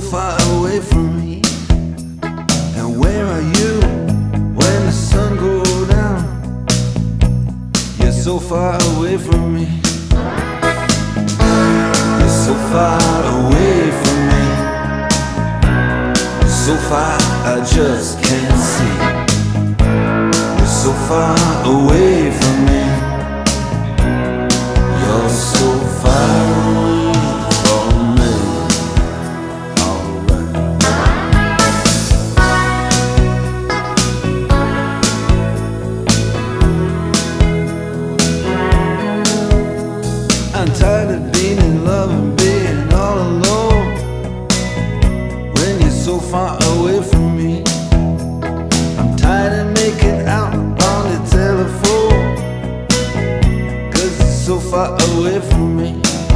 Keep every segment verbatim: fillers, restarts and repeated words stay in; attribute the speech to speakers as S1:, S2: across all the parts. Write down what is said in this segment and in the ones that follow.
S1: far away from me. And where are you when the sun goes down? You're so far away from me. You're so far away from me. So far I just can't see. You're so far away from me. You're so far away from me. Alright. I'm tired of being in love and being all alone when you're so far away from me. I'm tired of making out on the telephone, 'cause you're so far away from me.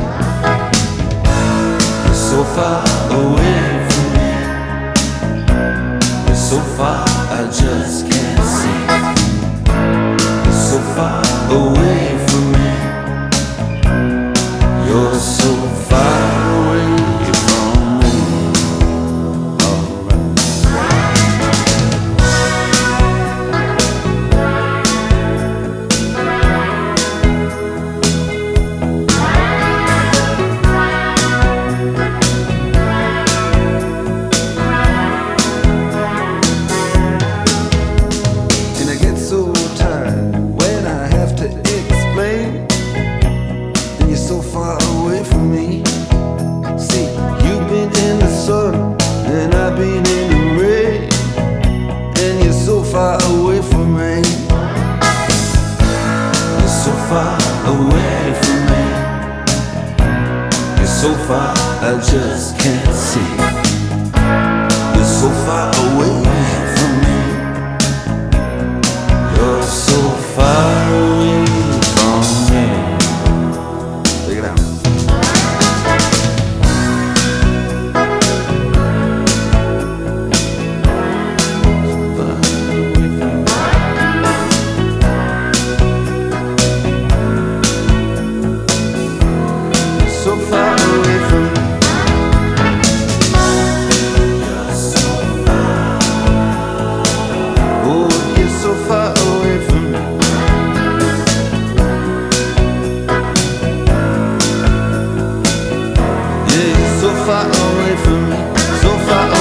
S1: You're so far away from me. You're so far I just can't see. You're so far away from me. You're so far away from me. And I get so tired when I have to explain. And you're so far away from me. See, you've been in the sun and I've been in the rain, and you're so far away from me. You're so far away from me. You're so far I just can't see. You're so far away from me. You're so far away from me. Check it out. So far away from me. You're so far. Oh, you're so far away from me. Yeah, you're so far away from me. So far away.